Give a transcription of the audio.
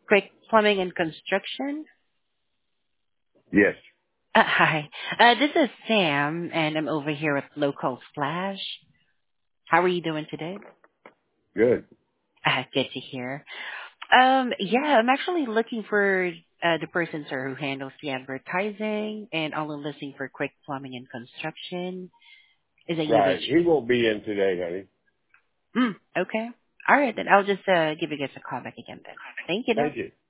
Quick Plumbing and Construction. Yes. Hi. This is Sam, and I'm over here at Local Splash. How are you doing today? Good. Good to hear. Yeah, I'm actually looking for the person, sir, who handles the advertising and all the listing for Quick Plumbing and Construction. Is that you, Right. Rich? He won't be in today, honey. Okay. All right, then I'll just give you guys a call back again then. Thank you, though. Thank you.